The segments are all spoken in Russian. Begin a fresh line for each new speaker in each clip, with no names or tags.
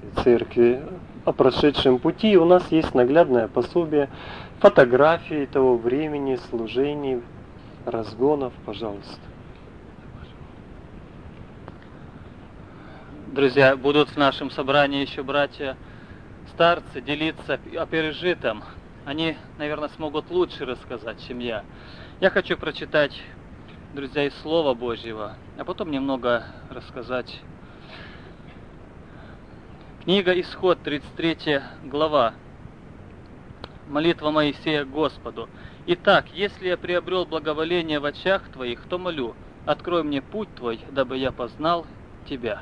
церкви о прошедшем пути. У нас есть наглядное пособие, фотографии того времени, служений, разгонов, пожалуйста.
Друзья, будут в нашем собрании еще братья-старцы делиться о пережитом. Они, наверное, смогут лучше рассказать, чем я. Я хочу прочитать, друзья, из Слова Божьего, а потом немного рассказать. Книга Исход, 33 глава. Молитва Моисея к Господу. «Итак, если я приобрел благоволение в очах Твоих, то молю, открой мне путь Твой, дабы я познал Тебя».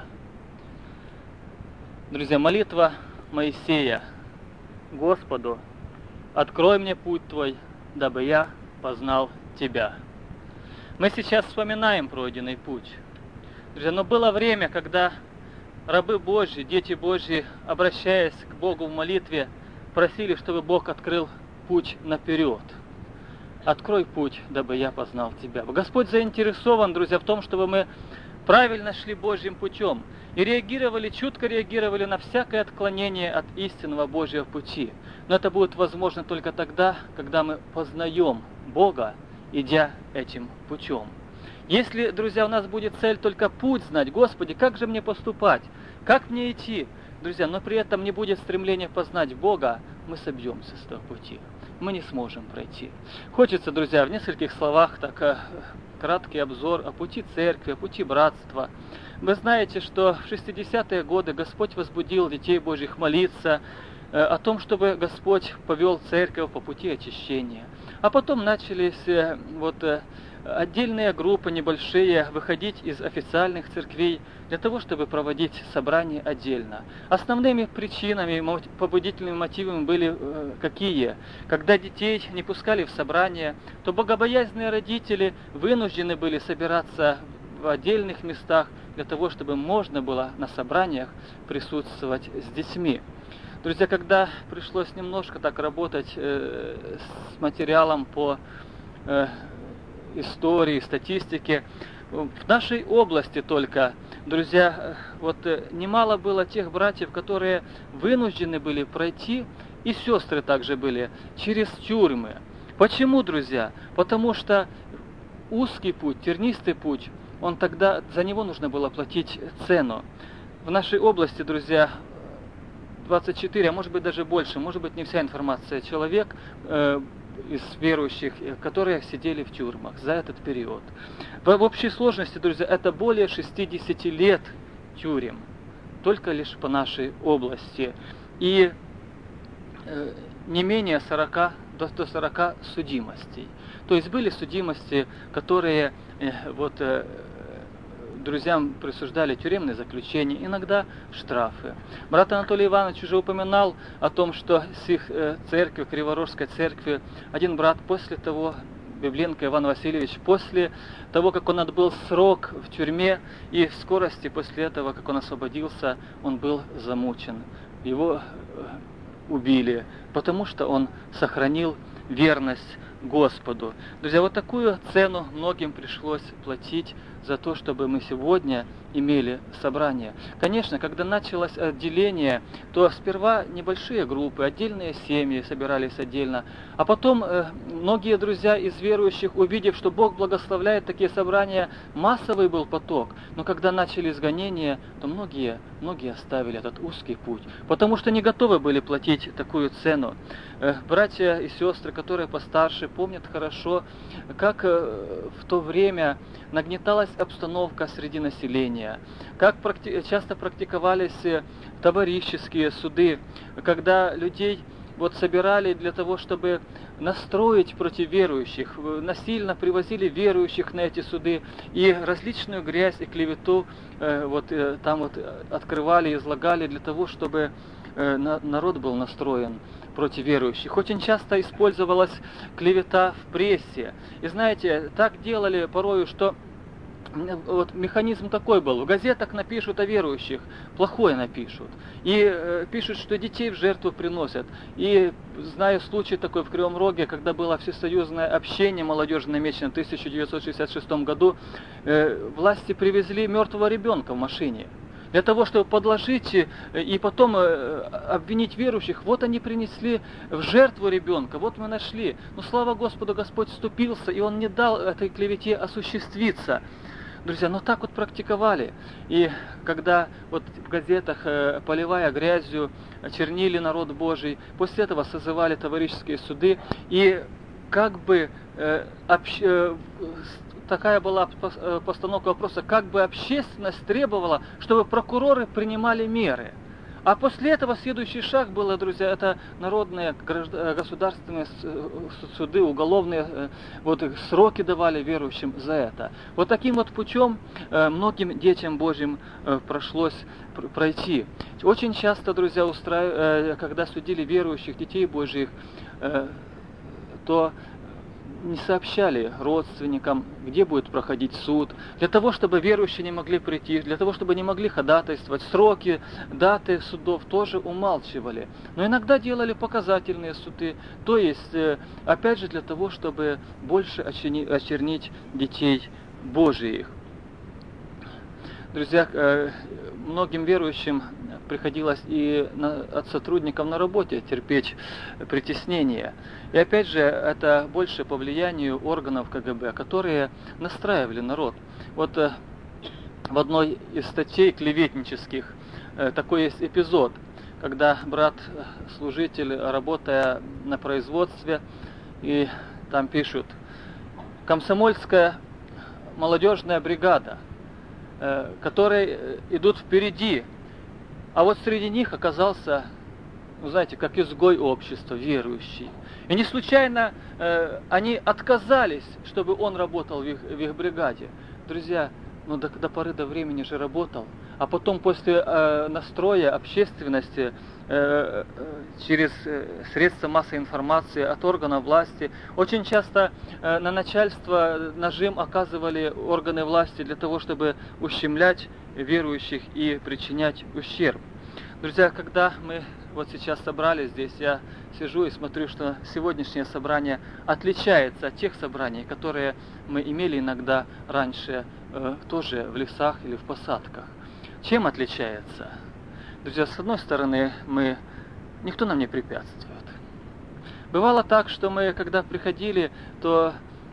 Друзья, молитва Моисея Господу: «Открой мне путь Твой, дабы я познал Тебя». Мы сейчас вспоминаем пройденный путь. Друзья, но было время, когда рабы Божьи, дети Божьи, обращаясь к Богу в молитве, просили, чтобы Бог открыл путь наперед. «Открой путь, дабы я познал Тебя». Господь заинтересован, друзья, в том, чтобы мы правильно шли Божьим путем и реагировали, чутко реагировали на всякое отклонение от истинного Божьего пути. Но это будет возможно только тогда, когда мы познаем Бога, идя этим путем. Если, друзья, у нас будет цель только путь знать, Господи, как же мне поступать, как мне идти, друзья, но при этом не будет стремления познать Бога, мы собьемся с этого пути, мы не сможем пройти. Хочется, друзья, в нескольких словах так краткий обзор о пути церкви, о пути братства. Вы знаете, что в 60-е годы Господь возбудил детей Божьих молиться о том, чтобы Господь повел церковь по пути очищения. А потом начались отдельные группы небольшие выходить из официальных церквей для того, чтобы проводить собрания отдельно. Основными причинами, побудительными мотивами были какие? Когда детей не пускали в собрания, то богобоязненные родители вынуждены были собираться в отдельных местах для того, чтобы можно было на собраниях присутствовать с детьми. Друзья, когда пришлось немножко так работать с материалом по истории, статистике, в нашей области только, друзья, немало было тех братьев, которые вынуждены были пройти, и сестры также были, через тюрьмы. Почему, друзья? Потому что узкий путь, тернистый путь, тогда за него нужно было платить цену. В нашей области, друзья, 24, а может быть даже больше, может быть не вся информация, человек из верующих, которые сидели в тюрьмах за этот период. В общей сложности, друзья, это более 60 лет тюрем, только лишь по нашей области. И не менее 40 до 40 судимостей. То есть были судимости, которые друзьям присуждали тюремные заключения, иногда штрафы. Брат Анатолий Иванович уже упоминал о том, что с их церкви, Криворожской церкви, один брат после того, Бебленко Иван Васильевич, после того, как он отбыл срок в тюрьме, и в скорости после этого, как он освободился, он был замучен. Его убили, потому что он сохранил верность Господу. Друзья, такую цену многим пришлось платить за то, чтобы мы сегодня имели собрание. Конечно, когда началось отделение, то сперва небольшие группы, отдельные семьи собирались отдельно, а потом многие друзья из верующих, увидев, что Бог благословляет такие собрания, массовый был поток. Но когда начались гонения, то многие оставили этот узкий путь, потому что не готовы были платить такую цену. Братья и сестры, которые постарше, помнят хорошо, как в то время нагнеталась обстановка среди населения, как часто практиковались товарищеские суды, когда людей собирали для того, чтобы настроить против верующих, насильно привозили верующих на эти суды, и различную грязь и клевету там открывали, излагали для того, чтобы народ был настроен против верующих. Очень часто использовалась клевета в прессе. И знаете, так делали порою, что механизм такой был. В газетах напишут о верующих, плохое напишут. И пишут, что детей в жертву приносят. И знаю случай такой в Кривом Роге, когда было всесоюзное общение молодежи намечено в 1966 году. Власти привезли мертвого ребенка в машине. для того, чтобы подложить и потом обвинить верующих. Вот они принесли в жертву ребенка, вот мы нашли. Но слава Господу, Господь вступился, и Он не дал этой клевете осуществиться. Друзья, но так вот практиковали. И когда вот в газетах, поливая грязью, чернили народ Божий, после этого созывали товарищеские суды, и как бы такая была постановка вопроса, как бы общественность требовала, чтобы прокуроры принимали меры. А после этого следующий шаг был, друзья, это народные государственные суды, уголовные вот, сроки давали верующим за это. Вот таким вот путем многим детям Божьим пришлось пройти. Очень часто, друзья, когда судили верующих детей Божьих, то не сообщали родственникам, где будет проходить суд, для того, чтобы верующие не могли прийти, для того, чтобы не могли ходатайствовать, сроки, даты судов тоже умалчивали. Но иногда делали показательные суды, то есть, опять же, для того, чтобы больше очернить детей Божиих. Друзья, многим верующим приходилось и от сотрудников на работе терпеть притеснение. И опять же, это больше по влиянию органов КГБ, которые настраивали народ. Вот в одной из статей клеветнических такой есть эпизод, когда брат-служитель, работая на производстве, и там пишут: комсомольская молодежная бригада, которые идут впереди, а вот среди них оказался, ну, знаете, как изгой общества, верующий. И не случайно они отказались, чтобы он работал в их бригаде. Друзья, ну до поры до времени же работал, а потом после настроя общественности через средства массовой информации от органов власти, очень часто на начальство нажим оказывали органы власти для того, чтобы ущемлять верующих и причинять ущерб. Друзья, когда мы вот сейчас собрались здесь, я сижу и смотрю, что сегодняшнее собрание отличается от тех собраний, которые мы имели иногда раньше тоже в лесах или в посадках. Чем отличается? Друзья, с одной стороны, никто нам не препятствует. Бывало так, что мы, когда приходили, то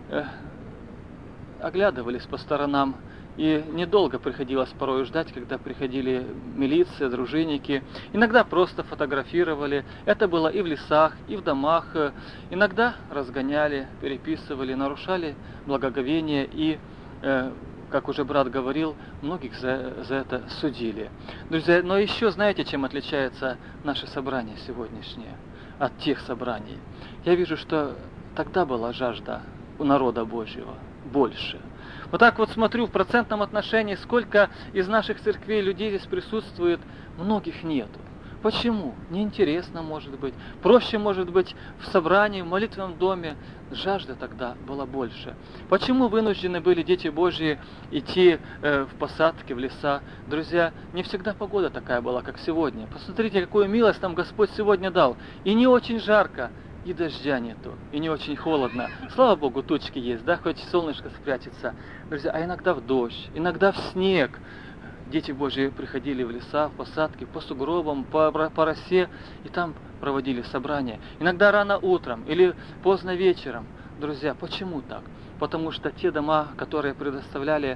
оглядывались по сторонам, и недолго приходилось порой ждать, когда приходили милиция, дружинники. Иногда просто фотографировали. Это было и в лесах, и в домах. Иногда разгоняли, переписывали, нарушали благоговение и, как уже брат говорил, многих за это судили. Друзья, но еще знаете, чем отличается наше собрание сегодняшнее от тех собраний? Я вижу, что тогда была жажда у народа Божьего больше. Вот так вот смотрю в процентном отношении, сколько из наших церквей людей здесь присутствует, многих нету. Почему? Неинтересно, может быть. Проще, может быть, в собрании, в молитвенном доме. Жажда тогда была больше. Почему вынуждены были дети Божьи идти в посадки, в леса? Друзья, не всегда погода такая была, как сегодня. Посмотрите, какую милость нам Господь сегодня дал. И не очень жарко, и дождя нету, и не очень холодно. Слава Богу, тучки есть, да, хоть солнышко спрячется. Друзья, а иногда в дождь, иногда в снег. Дети Божьи приходили в леса, в посадки, по сугробам, по росе, и там проводили собрания. Иногда рано утром или поздно вечером. Друзья, почему так? Потому что те дома, которые предоставляли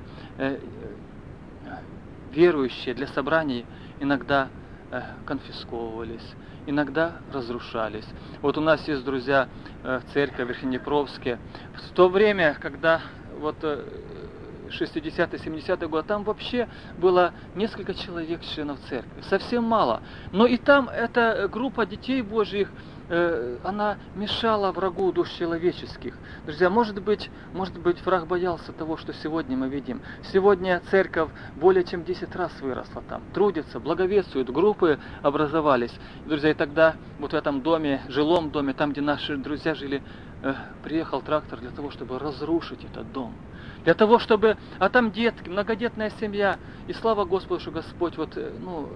верующие для собраний, иногда конфисковывались, иногда разрушались. Вот у нас есть, друзья, церковь в Верхнеднепровске. В то время, когда вот 60-е, 70-е годы, там вообще было несколько человек членов церкви, совсем мало. Но и там эта группа детей Божьих, она мешала врагу душ человеческих. Друзья, может быть, враг боялся того, что сегодня мы видим. Сегодня церковь более чем 10 раз выросла там, трудится, благовествует, группы образовались. Друзья, и тогда вот в этом доме, жилом доме, там, где наши друзья жили, приехал трактор для того, чтобы разрушить этот дом. Для того, чтобы... А там детки, многодетная семья. И слава Господу, что Господь вот,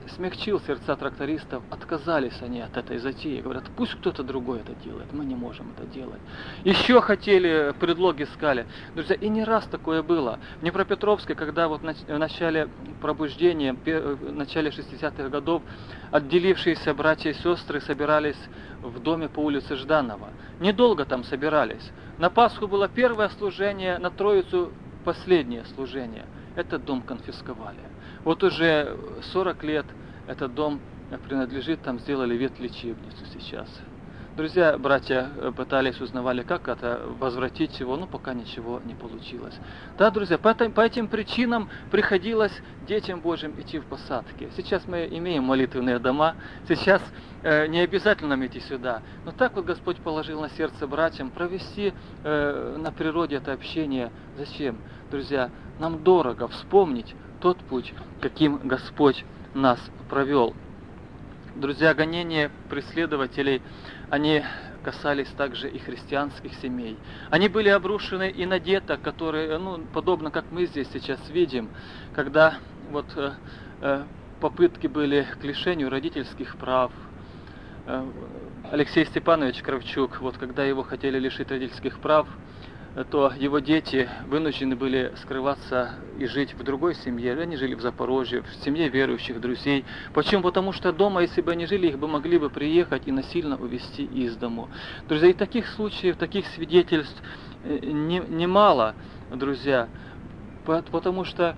смягчил сердца трактористов, отказались они от этой затеи. Говорят, пусть кто-то другой это делает, мы не можем это делать. Еще хотели, предлоги искали. Друзья, и не раз такое было. В Днепропетровске, когда вот в начале пробуждения, в начале 60-х годов, отделившиеся братья и сестры собирались в доме по улице Жданова. Недолго там собирались. На Пасху было первое служение, на Троицу последнее служение. Этот дом конфисковали. Вот уже 40 лет этот дом принадлежит, там сделали ветлечебницу сейчас. Друзья, братья пытались, узнавали, как это возвратить его, но пока ничего не получилось. Да, друзья, по этим причинам приходилось детям Божьим идти в посадки. Сейчас мы имеем молитвенные дома, сейчас не обязательно нам идти сюда. Но так вот Господь положил на сердце братьям провести на природе это общение. Зачем? Друзья, нам дорого вспомнить тот путь, каким Господь нас провел. Друзья, гонения преследователей, они касались также и христианских семей. Они были обрушены и на деток, которые, подобно как мы здесь сейчас видим, когда вот попытки были к лишению родительских прав. Алексей Степанович Кравчук, вот когда его хотели лишить родительских прав, то его дети вынуждены были скрываться и жить в другой семье. Они жили в Запорожье, в семье верующих друзей. Почему? Потому что дома, если бы они жили, их бы могли бы приехать и насильно увезти из дому. Друзья, и таких случаев, таких свидетельств немало, друзья. Потому что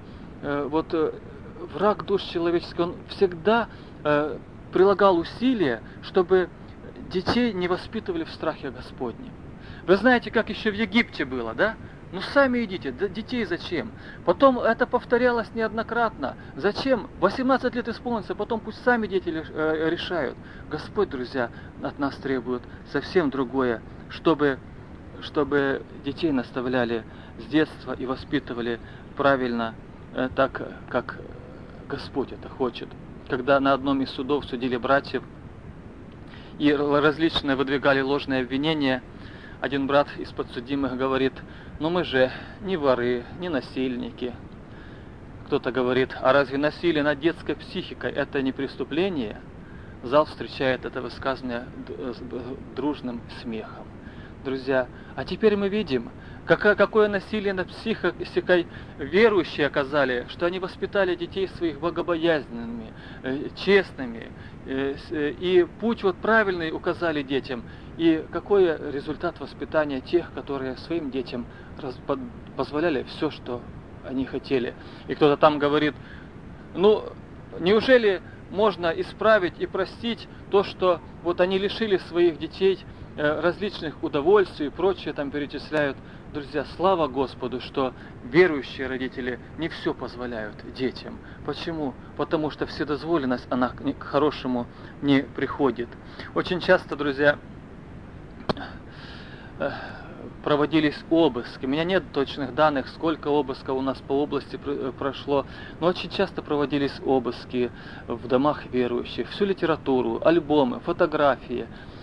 враг душ человеческих, он всегда прилагал усилия, чтобы детей не воспитывали в страхе Господнем. Вы знаете, как еще в Египте было, да? Сами идите, детей зачем? Потом это повторялось неоднократно. Зачем? 18 лет исполнится, потом пусть сами дети решают. Господь, друзья, от нас требует совсем другое, чтобы детей наставляли с детства и воспитывали правильно, так, как Господь это хочет. Когда на одном из судов судили братьев и различные выдвигали ложные обвинения, один брат из подсудимых говорит, мы же не воры, не насильники. Кто-то говорит, а разве насилие над детской психикой это не преступление? Зал встречает это высказывание дружным смехом. Друзья, а теперь мы видим, какое насилие над психикой верующие оказали, что они воспитали детей своих богобоязненными, честными, и путь правильный указали детям. И какой результат воспитания тех, которые своим детям позволяли все, что они хотели. И кто-то там говорит, неужели можно исправить и простить то, что они лишили своих детей различных удовольствий и прочее там перечисляют. Друзья, слава Господу, что верующие родители не все позволяют детям. Почему? Потому что вседозволенность, она к хорошему не приходит. Очень часто, друзья, проводились обыски. У меня нет точных данных, сколько обысков у нас по области прошло, но очень часто проводились обыски в домах верующих. Всю литературу, альбомы, фотографии,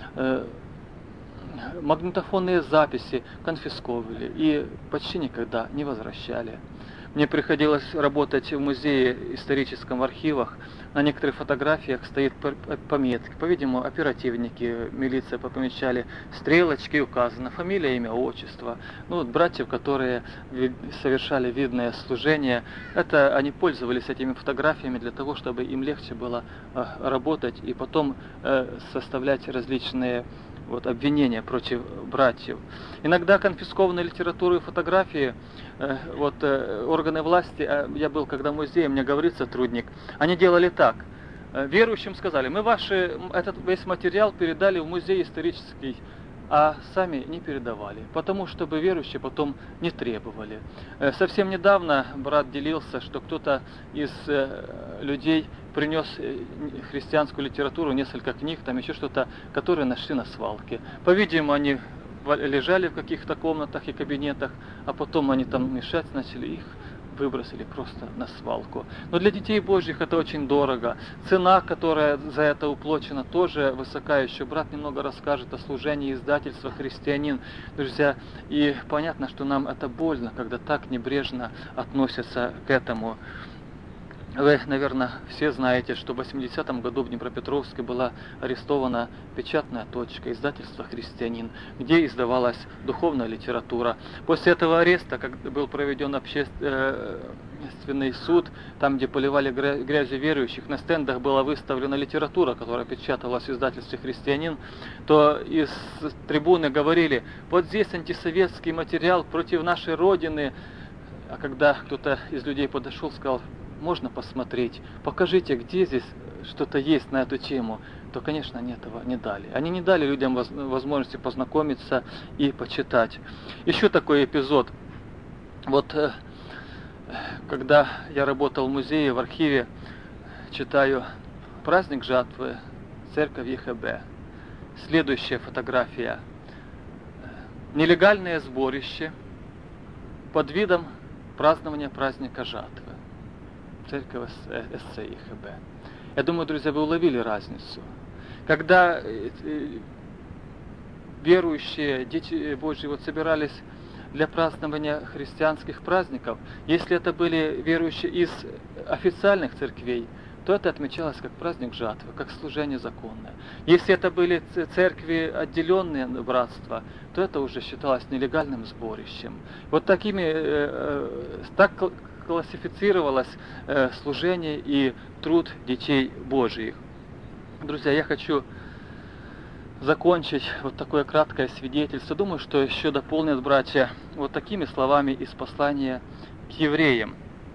магнитофонные записи конфисковывали и почти никогда не возвращали. Мне приходилось работать в музее историческом, в архивах. На некоторых фотографиях стоит пометки. По-видимому, оперативники, милиция помечали стрелочки, указано фамилия, имя, отчество. Братьев, которые совершали видное служение, они пользовались этими фотографиями для того, чтобы им легче было работать и потом составлять различные обвинения против братьев. Иногда конфискованные литературы и фотографии, органы власти, я был когда в музее, мне говорит сотрудник, они делали так. Верующим сказали, мы этот весь материал передали в музей исторический, а сами не передавали, потому чтобы верующие потом не требовали. Совсем недавно брат делился, что кто-то из людей принес христианскую литературу, несколько книг, там еще что-то, которые нашли на свалке. По-видимому, они лежали в каких-то комнатах и кабинетах, а потом они там мешать начали, их выбросили просто на свалку. Но для детей Божьих это очень дорого. Цена, которая за это уплачена, тоже высока. Еще брат немного расскажет о служении издательства «Христианин». Друзья, и понятно, что нам это больно, когда так небрежно относятся к этому. Вы, наверное, все знаете, что в 80-м году в Днепропетровске была арестована печатная точка издательства «Христианин», где издавалась духовная литература. После этого ареста, когда был проведен общественный суд, там, где поливали грязью верующих, на стендах была выставлена литература, которая печаталась в издательстве «Христианин», то из трибуны говорили: вот здесь антисоветский материал против нашей Родины. А когда кто-то из людей подошел, сказал: можно посмотреть, покажите, где здесь что-то есть на эту тему, то, конечно, они этого не дали. Они не дали людям возможности познакомиться и почитать. Еще такой эпизод. Вот когда я работал в музее, в архиве, читаю «Праздник жатвы», церковь ЕХБ. Следующая фотография. Нелегальное сборище под видом празднования праздника жатвы. Церковь СЦ ЕХБ. Я думаю, друзья, вы уловили разницу. Когда верующие, дети Божьи, вот собирались для празднования христианских праздников, если это были верующие из официальных церквей, то это отмечалось как праздник жатвы, как служение законное. Если это были церкви, отделенные братства, то это уже считалось нелегальным сборищем. Вот так классифицировалось служение и труд детей Божьих. Друзья, я хочу закончить вот такое краткое свидетельство. Думаю, что еще дополнят братья вот такими словами из послания к евреям.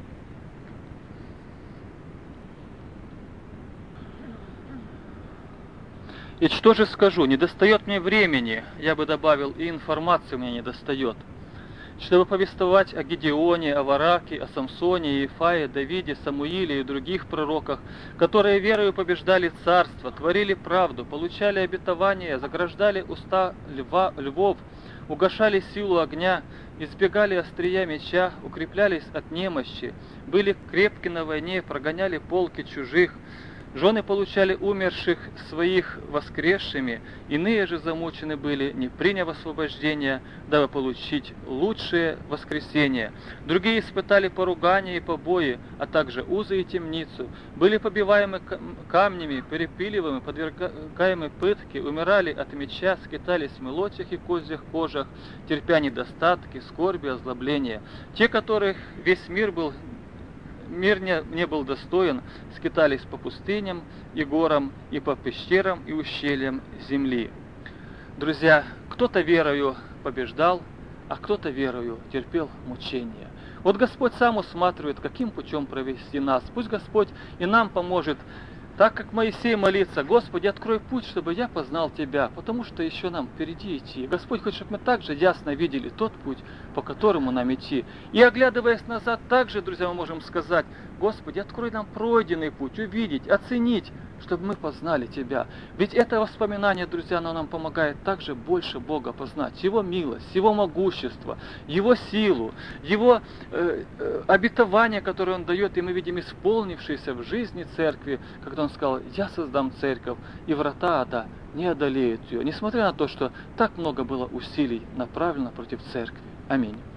И что же скажу? Не достает мне времени, я бы добавил, и информации мне не достает, чтобы повествовать о Гедеоне, о Вараке, о Самсоне, Иефае, Давиде, Самуиле и других пророках, которые верою побеждали царство, творили правду, получали обетования, заграждали уста львов, угашали силу огня, избегали острия меча, укреплялись от немощи, были крепки на войне, прогоняли полки чужих. Жены получали умерших своих воскресшими, иные же замучены были, не приняв освобождения, дабы получить лучшее воскресение. Другие испытали поругания и побои, а также узы и темницу, были побиваемы камнями, перепиливаемы, подвергаемы пытке, умирали от меча, скитались в мелочах и козьих кожах, терпя недостатки, скорби, озлобления. Те, которых весь мир не был достоин, скитались по пустыням и горам, и по пещерам и ущельям земли. Друзья, кто-то верою побеждал, а кто-то верою терпел мучения. Вот Господь сам усматривает, каким путем провести нас. Пусть Господь и нам поможет, так как Моисей молится: Господи, открой путь, чтобы я познал Тебя, потому что еще нам впереди идти. Господь хочет, чтобы мы также ясно видели тот путь, по которому нам идти. И оглядываясь назад, также, друзья, мы можем сказать: Господи, открой нам пройденный путь, увидеть, оценить, чтобы мы познали Тебя. Ведь это воспоминание, друзья, оно нам помогает также больше Бога познать, Его милость, Его могущество, Его силу, Его обетование, которое Он дает, и мы видим исполнившееся в жизни церкви, когда Он сказал: я создам церковь, и врата ада не одолеют ее, несмотря на то, что так много было усилий направлено против церкви. Аминь.